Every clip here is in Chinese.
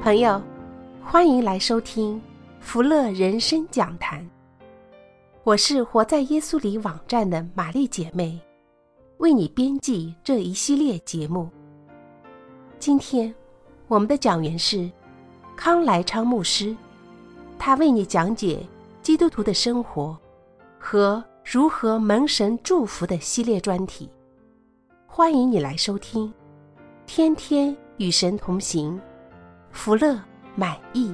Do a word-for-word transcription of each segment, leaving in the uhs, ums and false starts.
朋友，欢迎来收听福乐人生讲坛。我是活在耶稣里网站的玛丽姐妹，为你编辑这一系列节目。今天我们的讲员是康来昌牧师，他为你讲解基督徒的生活和如何蒙神祝福的系列专题。欢迎你来收听，天天与神同行，福乐满意。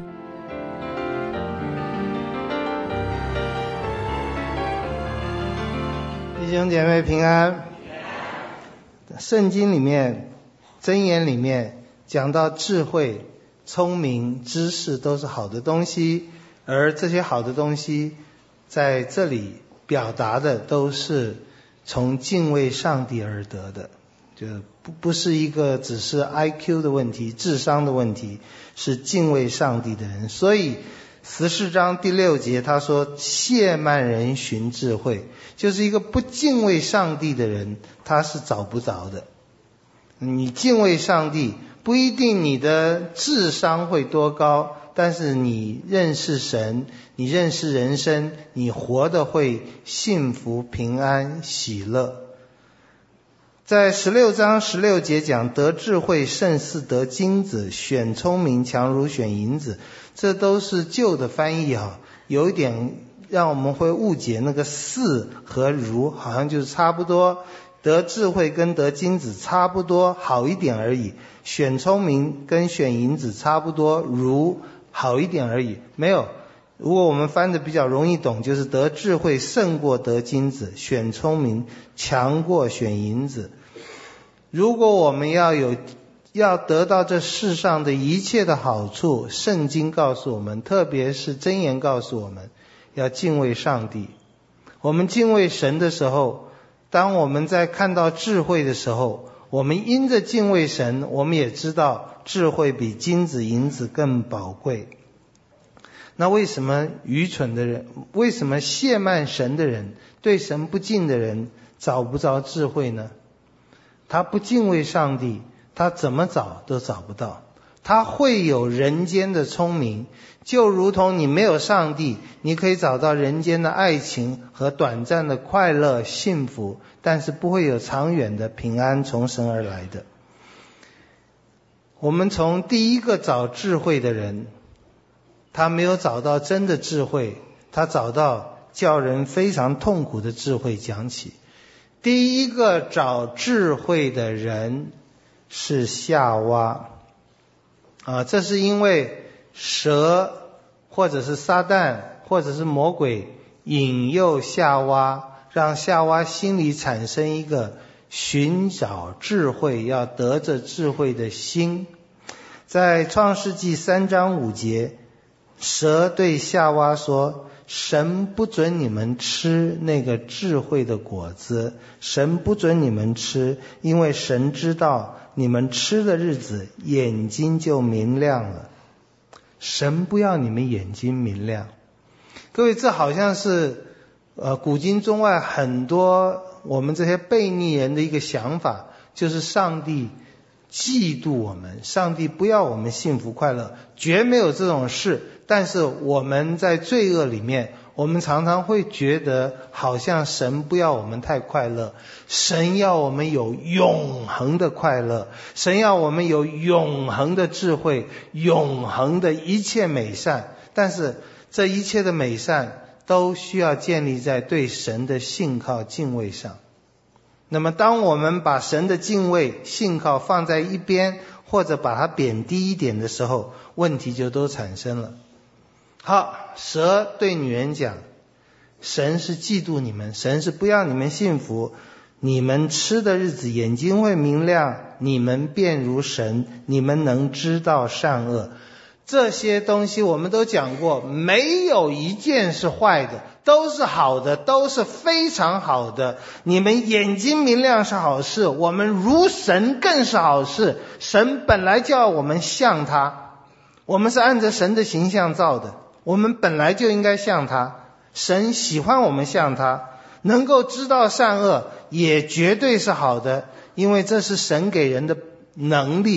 弟兄姐妹平安。圣经里面箴言里面讲到智慧、聪明、知识都是好的东西，而这些好的东西在这里表达的都是从敬畏上帝而得的，就不不是一个只是 I Q 的问题、智商的问题，是敬畏上帝的人。所以十四章第六节他说，亵慢人寻智慧，就是一个不敬畏上帝的人他是找不着的。你敬畏上帝，不一定你的智商会多高，但是你认识神，你认识人生，你活得会幸福、平安、喜乐。在十六章十六节讲，得智慧胜似得金子，选聪明强如选银子，这都是旧的翻译啊，有一点让我们会误解，那个似和如好像就是差不多，得智慧跟得金子差不多，好一点而已，选聪明跟选银子差不多，如好一点而已，没有。如果我们翻的比较容易懂，就是得智慧胜过得金子，选聪明强过选银子。如果我们要有要得到这世上的一切的好处，圣经告诉我们，特别是箴言告诉我们，要敬畏上帝。我们敬畏神的时候，当我们在看到智慧的时候，我们因着敬畏神，我们也知道智慧比金子银子更宝贵。那为什么愚蠢的人，为什么亵慢神的人，对神不敬的人找不着智慧呢？他不敬畏上帝，他怎么找都找不到。他会有人间的聪明，就如同你没有上帝，你可以找到人间的爱情和短暂的快乐幸福，但是不会有长远的平安从神而来的。我们从第一个找智慧的人，他没有找到真的智慧，他找到叫人非常痛苦的智慧讲起。第一个找智慧的人是夏娃啊，这是因为蛇或者是撒旦或者是魔鬼引诱夏娃，让夏娃心里产生一个寻找智慧，要得着智慧的心。在创世纪三章五节，蛇对夏娃说，神不准你们吃那个智慧的果子，神不准你们吃，因为神知道你们吃的日子眼睛就明亮了。神不要你们眼睛明亮。各位，这好像是呃古今中外很多我们这些悖逆人的一个想法，就是上帝嫉妒我们，上帝不要我们幸福快乐，绝没有这种事。但是我们在罪恶里面，我们常常会觉得好像神不要我们太快乐，神要我们有永恒的快乐，神要我们有永恒的智慧，永恒的一切美善。但是这一切的美善都需要建立在对神的信靠敬畏上。那么当我们把神的敬畏信靠放在一边，或者把它贬低一点的时候，问题就都产生了。好，蛇对女人讲，神是嫉妒你们，神是不要你们幸福，你们吃的日子眼睛会明亮，你们便如神，你们能知道善恶。这些东西我们都讲过，没有一件是坏的，都是好的，都是非常好的。你们眼睛明亮是好事，我们如神更是好事。神本来就要我们像他，我们是按着神的形象造的，我们本来就应该像他。神喜欢我们像他，能够知道善恶也绝对是好的，因为这是神给人的能力，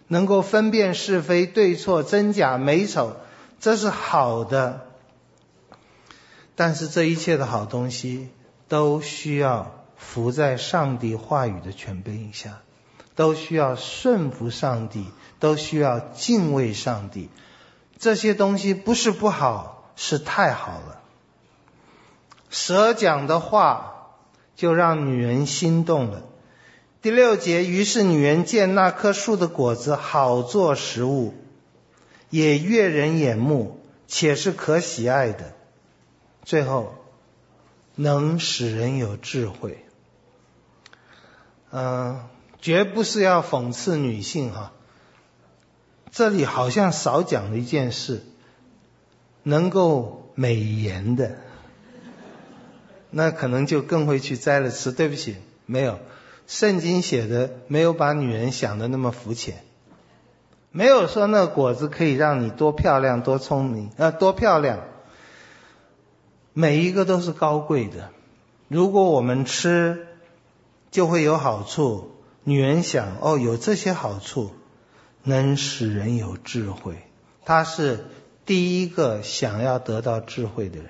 能够分辨是非对错真假美丑，这是好的。但是这一切的好东西都需要服在上帝话语的权柄下，都需要顺服上帝，都需要敬畏上帝。这些东西不是不好，是太好了。蛇讲的话就让女人心动了。第六节，于是女人见那棵树的果子好做食物，也悦人眼目，且是可喜爱的。最后，能使人有智慧。嗯、呃，绝不是要讽刺女性哈。这里好像少讲了一件事，能够美颜的，那可能就更会去摘了吃。对不起，没有。圣经写的没有把女人想的那么肤浅，没有说那果子可以让你多漂亮多聪明呃多漂亮，每一个都是高贵的。如果我们吃就会有好处，女人想哦有这些好处，能使人有智慧。她是第一个想要得到智慧的人。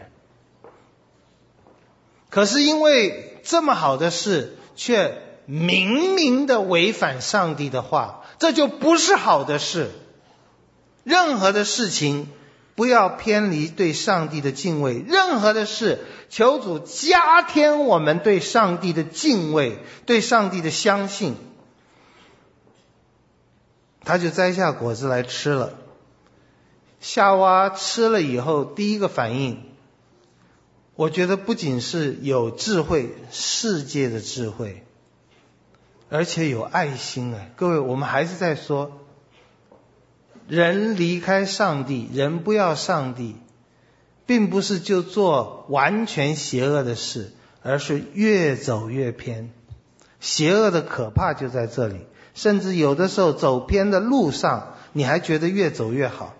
可是因为这么好的事却明明的违反上帝的话，这就不是好的事。任何的事情不要偏离对上帝的敬畏，任何的事求主加添我们对上帝的敬畏，对上帝的相信。他就摘下果子来吃了。夏娃吃了以后第一个反应，我觉得不仅是有智慧，世界的智慧，而且有爱心啊！各位，我们还是在说，人离开上帝，人不要上帝，并不是就做完全邪恶的事，而是越走越偏。邪恶的可怕就在这里，甚至有的时候走偏的路上，你还觉得越走越好。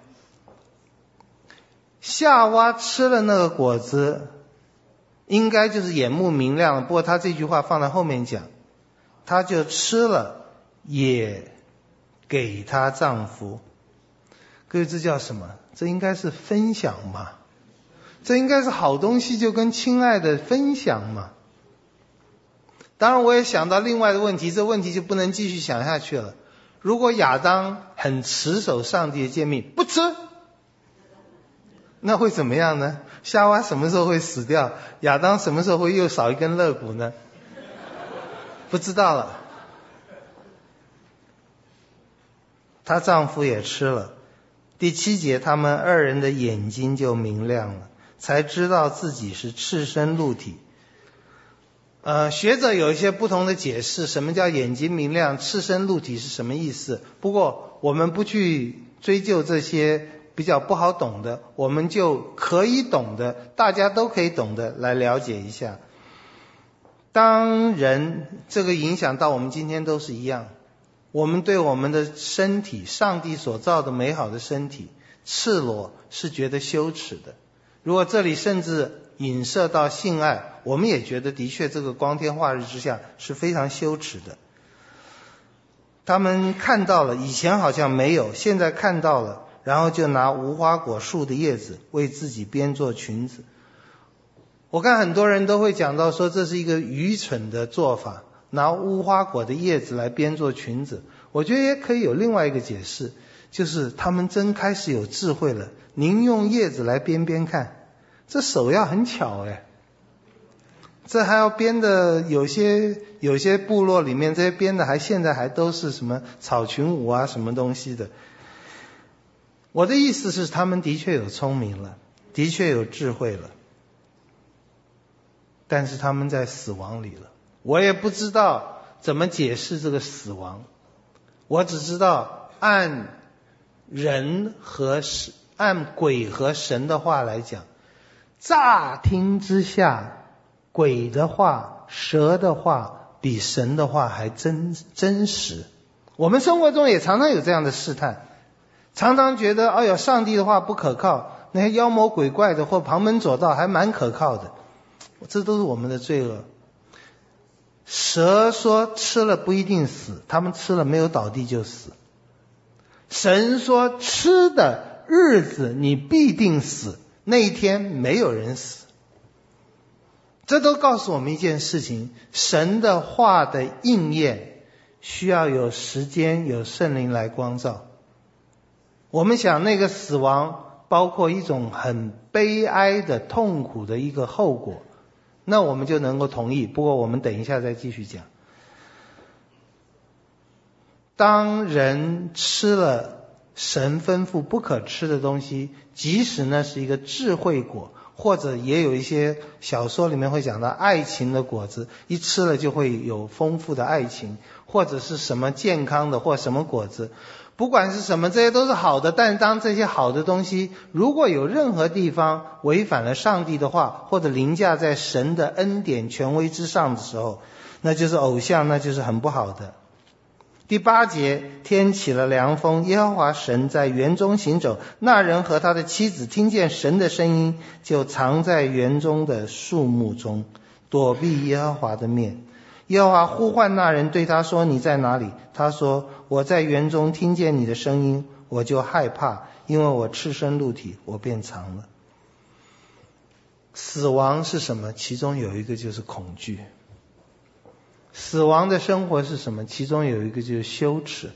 夏娃吃了那个果子，应该就是眼目明亮了，不过他这句话放在后面讲，她就吃了，也给她丈夫。各位，这叫什么？这应该是分享嘛，这应该是好东西就跟亲爱的分享嘛。当然我也想到另外的问题，这问题就不能继续想下去了。如果亚当很持守上帝的诫命，不吃，那会怎么样呢？夏娃什么时候会死掉？亚当什么时候会又少一根肋骨呢？不知道了。她丈夫也吃了。第七节，他们二人的眼睛就明亮了，才知道自己是赤身露体。呃，学者有一些不同的解释，什么叫眼睛明亮，赤身露体是什么意思？不过我们不去追究这些比较不好懂的，我们就可以懂的，大家都可以懂的来了解一下。当人这个影响到我们今天都是一样，我们对我们的身体，上帝所造的美好的身体赤裸是觉得羞耻的。如果这里甚至影射到性爱，我们也觉得的确这个光天化日之下是非常羞耻的。他们看到了，以前好像没有，现在看到了，然后就拿无花果树的叶子为自己编做裙子。我看很多人都会讲到说这是一个愚蠢的做法，拿无花果的叶子来编做裙子。我觉得也可以有另外一个解释，就是他们真开始有智慧了。您用叶子来编编看，这手要很巧哎，这还要编的，有些有些部落里面这些编的还现在还都是什么草裙舞啊什么东西的。我的意思是他们的确有聪明了，的确有智慧了，但是他们在死亡里了。我也不知道怎么解释这个死亡，我只知道按人和神按鬼和神的话来讲，乍听之下，鬼的话蛇的话比神的话还真真实。我们生活中也常常有这样的试探，常常觉得哎呦上帝的话不可靠，那些妖魔鬼怪的或旁门左道还蛮可靠的，这都是我们的罪恶。蛇说吃了不一定死，他们吃了没有倒地就死。 神说吃的日子你必定死，那一天没有人死。这都告诉我们一件事情，神的话的应验需要有时间，有圣灵来光照。我们想那个死亡包括一种很悲哀的痛苦的一个后果，那我们就能够同意，不过我们等一下再继续讲。当人吃了神吩咐不可吃的东西，即使那是一个智慧果，或者也有一些小说里面会讲到爱情的果子，一吃了就会有丰富的爱情，或者是什么健康的或什么果子，不管是什么，这些都是好的。但是当这些好的东西如果有任何地方违反了上帝的话，或者凌驾在神的恩典权威之上的时候，那就是偶像，那就是很不好的。第八节，天起了凉风，耶和华神在园中行走，那人和他的妻子听见神的声音，就藏在园中的树木中，躲避耶和华的面。耶和华呼唤那人，对他说，你在哪里？他说，我在园中听见你的声音，我就害怕，因为我赤身露体，我便藏了。死亡是什么？其中有一个就是恐惧。死亡的生活是什么？其中有一个就是羞耻。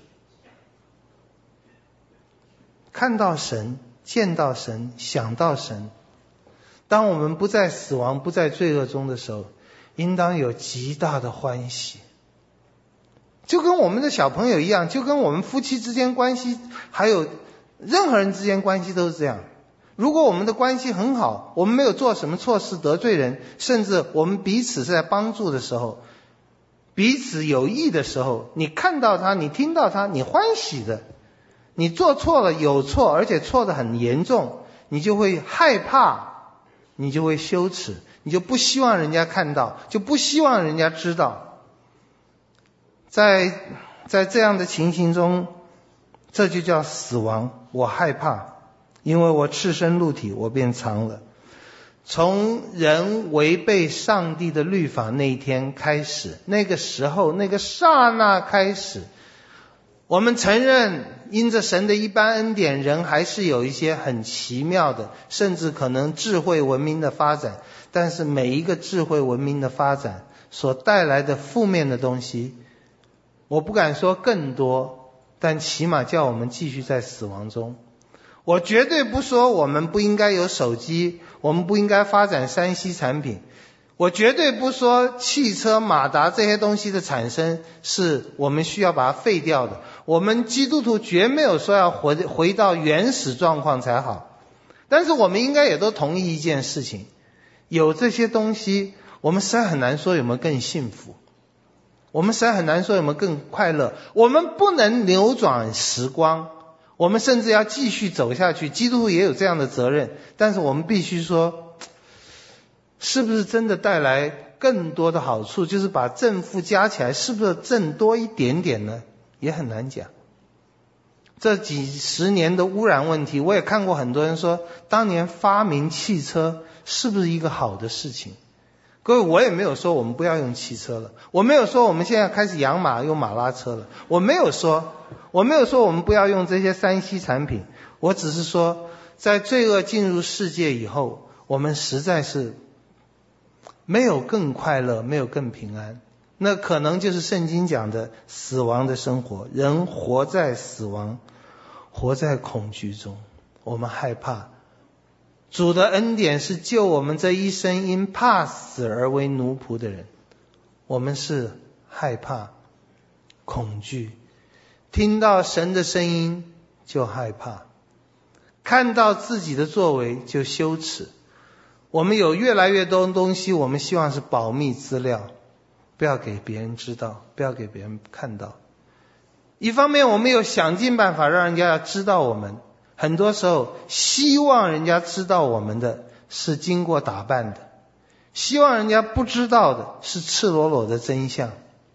看到神，见到神，想到神，当我们不在死亡，不在罪恶中的时候，应当有极大的欢喜。就跟我们的小朋友一样，就跟我们夫妻之间关系，还有任何人之间关系都是这样。如果我们的关系很好，我们没有做什么错事得罪人，甚至我们彼此是在帮助的时候，彼此有益的时候，你看到他，你听到他，你欢喜的。你做错了，有错，而且错得很严重，你就会害怕，你就会羞耻，你就不希望人家看到，就不希望人家知道。在在这样的情形中，这就叫死亡。我害怕，因为我赤身露体，我便藏了。从人违背上帝的律法那一天开始，那个时候，那个刹那开始，我们承认因着神的一般恩典，人还是有一些很奇妙的，甚至可能智慧文明的发展。但是每一个智慧文明的发展所带来的负面的东西，我不敢说更多，但起码叫我们继续在死亡中。我绝对不说我们不应该有手机，我们不应该发展 三 C 产品，我绝对不说汽车马达这些东西的产生是我们需要把它废掉的，我们基督徒绝没有说要回回到原始状况才好。但是我们应该也都同意一件事情，有这些东西我们实在很难说有没有更幸福，我们实在很难说有没有更快乐。我们不能扭转时光，我们甚至要继续走下去，基督徒也有这样的责任。但是我们必须说，是不是真的带来更多的好处，就是把正负加起来是不是正多一点点呢？也很难讲。这几十年的污染问题，我也看过很多人说，当年发明汽车是不是一个好的事情？各位，我也没有说我们不要用汽车了，我没有说我们现在开始养马用马拉车了，我没有说我没有说我们不要用这些 三 C 产品，我只是说在罪恶进入世界以后，我们实在是没有更快乐，没有更平安。那可能就是圣经讲的死亡的生活，人活在死亡，活在恐惧中，我们害怕。主的恩典是救我们这一生因怕死而为奴仆的人，我们是害怕恐惧，听到神的声音就害怕，看到自己的作为就羞耻。我们有越来越多东西，我们希望是保密资料，不要给别人知道，不要给别人看到。一方面我们有想尽办法让人家要知道我们，很多时候希望人家知道我们的是经过打扮的，希望人家不知道的是赤裸裸的真相。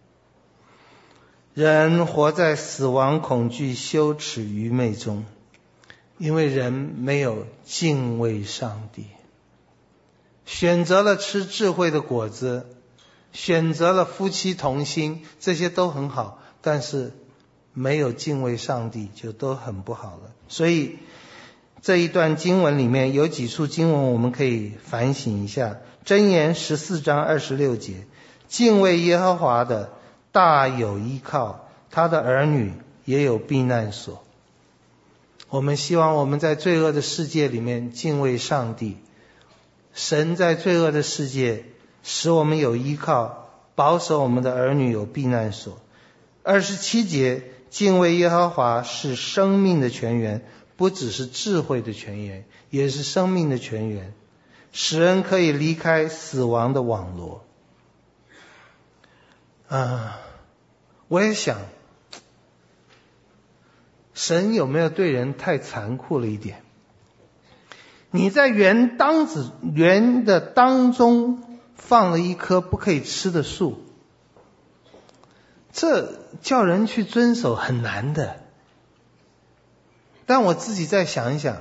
人活在死亡、恐惧、羞耻、愚昧中，因为人没有敬畏上帝，选择了吃智慧的果子，选择了夫妻同心，这些都很好，但是没有敬畏上帝就都很不好了。所以这一段经文里面有几处经文我们可以反省一下。箴言十四章二十六节，敬畏耶和华的大有依靠，他的儿女也有避难所。我们希望我们在罪恶的世界里面敬畏上帝，神在罪恶的世界使我们有依靠，保守我们的儿女有避难所。二十七节，敬畏耶和华是生命的泉源，不只是智慧的泉源，也是生命的泉源，使人可以离开死亡的网罗。啊，我也想，神有没有对人太残酷了一点？你在园当子园的当中放了一棵不可以吃的树，这叫人去遵守很难的。但我自己再想一想，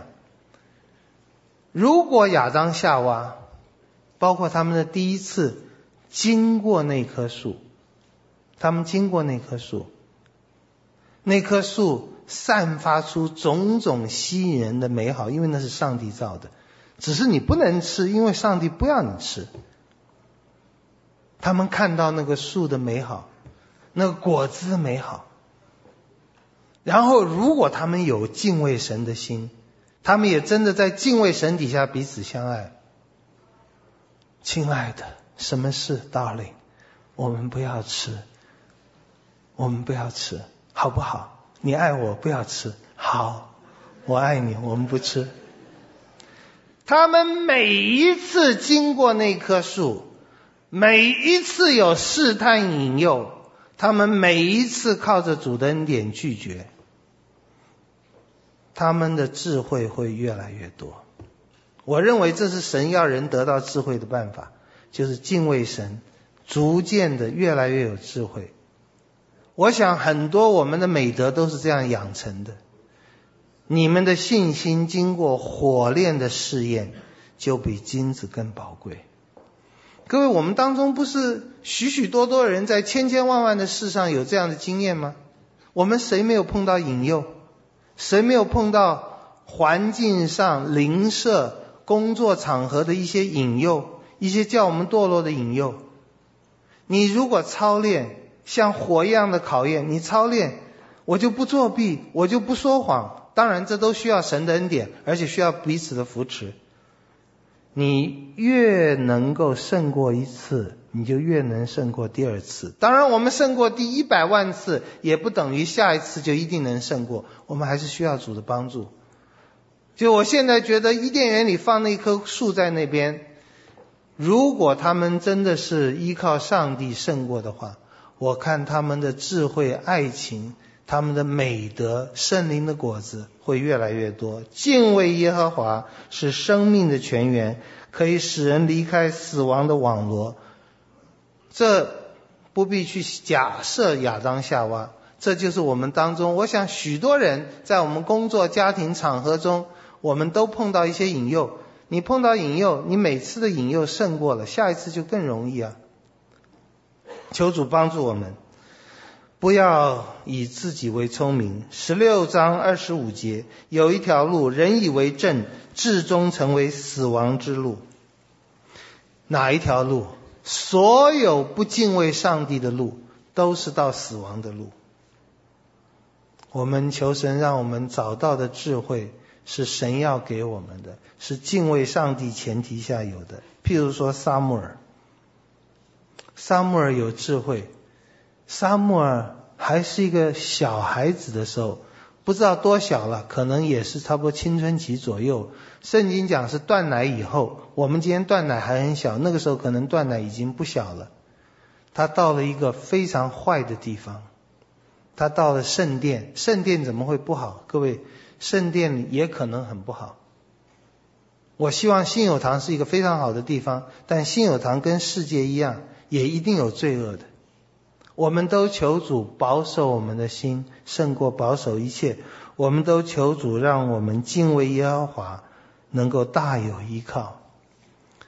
如果亚当夏娃包括他们的第一次经过那棵树，他们经过那棵树，那棵树散发出种种吸引人的美好，因为那是上帝造的，只是你不能吃，因为上帝不要你吃。他们看到那个树的美好，那个果子的美好，然后如果他们有敬畏神的心，他们也真的在敬畏神底下彼此相爱。亲爱的，什么事 darling， 我们不要吃，我们不要吃，好不好？你爱我，不要吃，好，我爱你，我们不吃。他们每一次经过那棵树，每一次有试探引诱，他们每一次靠着主的恩典拒绝，他们的智慧会越来越多。我认为这是神要人得到智慧的办法，就是敬畏神，逐渐的越来越有智慧。我想很多我们的美德都是这样养成的。你们的信心经过火炼的试验，就比金子更宝贵。各位，我们当中不是许许多多人在千千万万的事上有这样的经验吗？我们谁没有碰到引诱？谁没有碰到环境上、邻舍、工作场合的一些引诱，一些叫我们堕落的引诱？你如果操练，像火一样的考验，你操练，我就不作弊，我就不说谎。当然这都需要神的恩典，而且需要彼此的扶持。你越能够胜过一次，你就越能胜过第二次。当然我们胜过第一百万次，也不等于下一次就一定能胜过，我们还是需要主的帮助。就我现在觉得伊甸园里放那棵树在那边，如果他们真的是依靠上帝胜过的话，我看他们的智慧、爱情，他们的美德、圣灵的果子会越来越多。敬畏耶和华是生命的泉源，可以使人离开死亡的网罗。这不必去假设亚当夏娃，这就是我们当中，我想许多人在我们工作、家庭场合中，我们都碰到一些引诱。你碰到引诱，你每次的引诱胜过了，下一次就更容易啊。求主帮助我们，不要以自己为聪明。十六章二十五节，有一条路，人以为正，至终成为死亡之路。哪一条路？所有不敬畏上帝的路，都是到死亡的路。我们求神让我们找到的智慧，是神要给我们的，是敬畏上帝前提下有的。譬如说撒母耳，撒母耳有智慧，撒母耳还是一个小孩子的时候，不知道多小了，可能也是差不多青春期左右。圣经讲是断奶以后，我们今天断奶还很小，那个时候可能断奶已经不小了。他到了一个非常坏的地方，他到了圣殿。圣殿怎么会不好？各位，圣殿也可能很不好。我希望信友堂是一个非常好的地方，但信友堂跟世界一样，也一定有罪恶的。我们都求主保守我们的心，胜过保守一切。我们都求主让我们敬畏耶和华，能够大有依靠。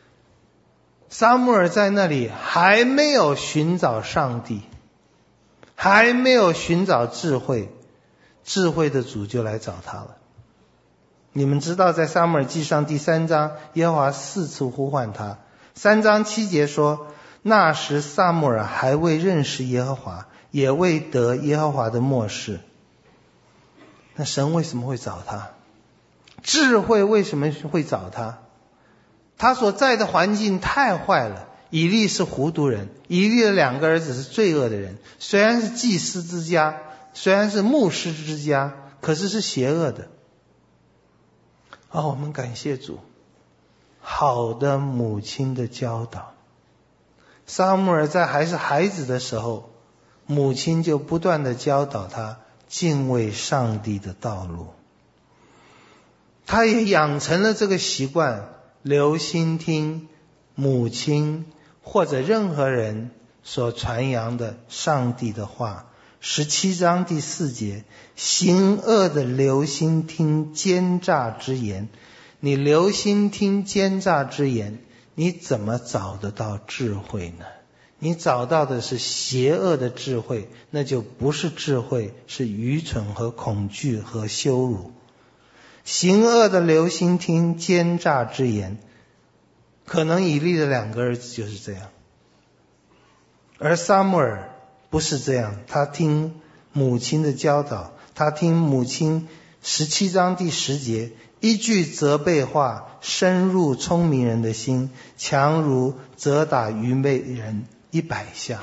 撒母耳在那里还没有寻找上帝， 还没有寻找智慧，智慧的主就来找他了。你们知道在撒母耳记上第三章，耶和华四次呼唤他。三章七节说，那时撒母耳还未认识耶和华，也未得耶和华的默示。那神为什么会找他？智慧为什么会找他？他所在的环境太坏了。以利是糊涂人，以利的两个儿子是罪恶的人，虽然是祭司之家，虽然是牧师之家，可是是邪恶的。哦，我们感谢主，好的母亲的教导。撒母耳在还是孩子的时候，母亲就不断的教导他敬畏上帝的道路。他也养成了这个习惯，留心听母亲或者任何人所传扬的上帝的话。十七章第四节，行恶的留心听奸诈之言。你留心听奸诈之言，你怎么找得到智慧呢？你找到的是邪恶的智慧，那就不是智慧，是愚蠢和恐惧和羞辱。行恶的留心听奸诈之言，可能以利的两个儿子就是这样。而撒母耳不是这样，他听母亲的教导，他听母亲十七章第十节，一句责备话深入聪明人的心，强如责打愚昧人一百下。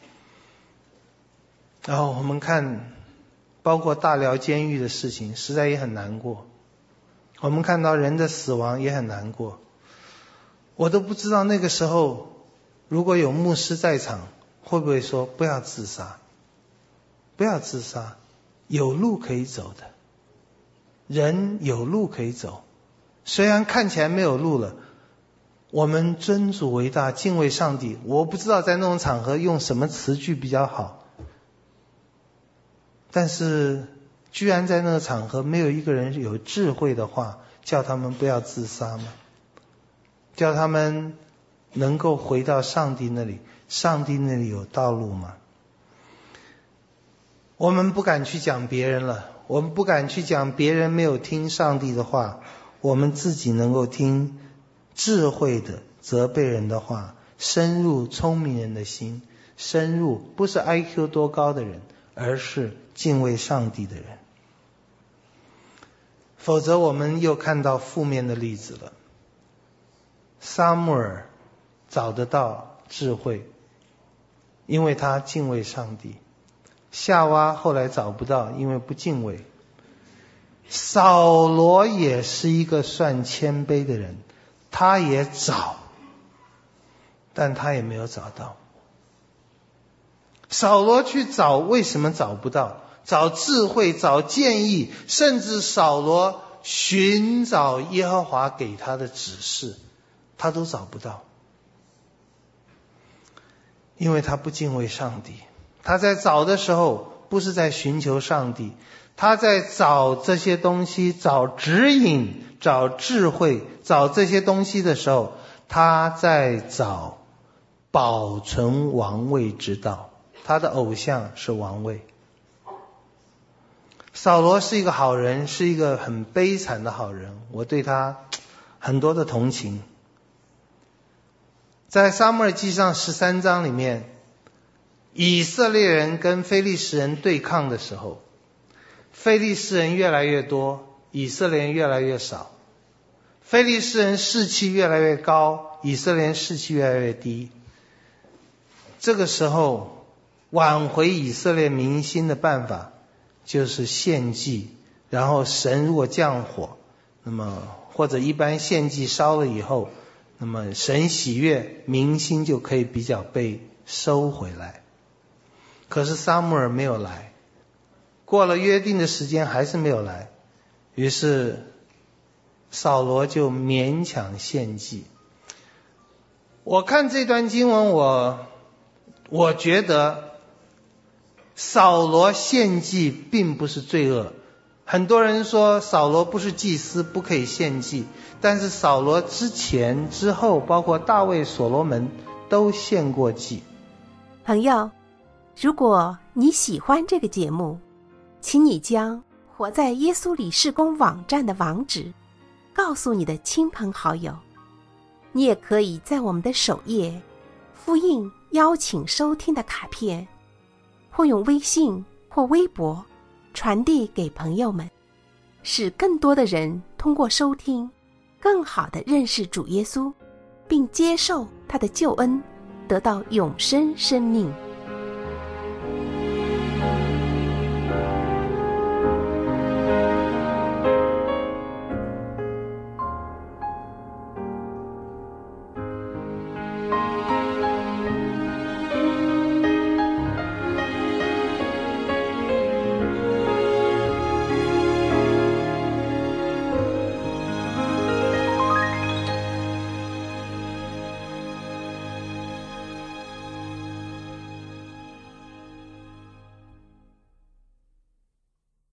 然后我们看包括大寮监狱的事情，实在也很难过。我们看到人的死亡也很难过。我都不知道那个时候如果有牧师在场，会不会说不要自杀，不要自杀，有路可以走的，人有路可以走，虽然看起来没有路了，我们尊主为大，敬畏上帝。我不知道在那种场合用什么词句比较好，但是居然在那个场合没有一个人有智慧的话叫他们不要自杀吗？叫他们能够回到上帝那里，上帝那里有道路吗？我们不敢去讲别人了，我们不敢去讲别人没有听上帝的话，我们自己能够听智慧的责备人的话，深入聪明人的心，深入不是 I Q 多高的人，而是敬畏上帝的人。否则我们又看到负面的例子了。撒母耳找得到智慧，因为他敬畏上帝。夏娃后来找不到，因为不敬畏。扫罗也是一个算谦卑的人，他也找，但他也没有找到。扫罗去找，为什么找不到？找智慧，找建议，甚至扫罗寻找耶和华给他的指示，他都找不到，因为他不敬畏上帝。他在找的时候不是在寻求上帝，他在找这些东西，找指引，找智慧，找这些东西的时候，他在找保存王位之道。他的偶像是王位。扫罗是一个好人，是一个很悲惨的好人，我对他很多的同情。在撒母耳记上十三章里面，以色列人跟非利士人对抗的时候，非利士人越来越多，以色列人越来越少。非利士人士气越来越高，以色列人士气越来越低。这个时候挽回以色列民心的办法就是献祭，然后神如果降火，那么或者一般献祭烧了以后，那么神喜悦，民心就可以比较被收回来。可是撒母耳没有来，过了约定的时间还是没有来，于是扫罗就勉强献祭。我看这段经文，我我觉得扫罗献祭并不是罪恶。很多人说扫罗不是祭司，不可以献祭，但是扫罗之前之后，包括大卫、所罗门都献过祭。 朋友，如果你喜欢这个节目，请你将活在耶稣里事工网站的网址告诉你的亲朋好友。你也可以在我们的首页复印邀请收听的卡片，或用微信或微博传递给朋友们，使更多的人通过收听更好地认识主耶稣，并接受他的救恩，得到永生生命。